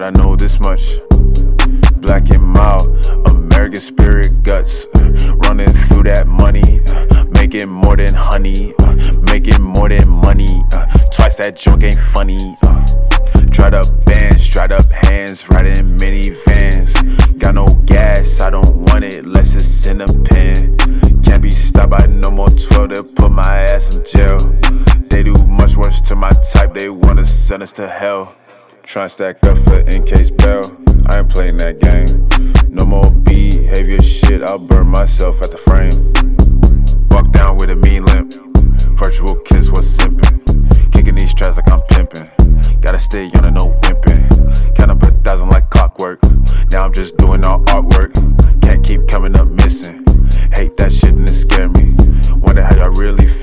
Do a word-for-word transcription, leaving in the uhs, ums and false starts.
I know this much. Black and mild, American spirit guts. Running through that money, making more than honey, making more than money. Twice that junk ain't funny. Dried up bands, dried up hands, riding minivans. Got no gas, I don't want it unless it's in a pen. Can't be stopped by no more twelve, they'll put my ass in jail. They do much worse to my type, they wanna send us to hell. Tryna stack up for in case bail, I ain't playing that game. No more behavior shit, I'll burn myself at the frame. Walk down with a mean limp, virtual kiss was simping. Kicking these tracks like I'm pimping, gotta stay on and no wimping. Count up a thousand like clockwork, now I'm just doing all artwork. Can't keep coming up missing, hate that shit and it scare me. Wonder how y'all really feel.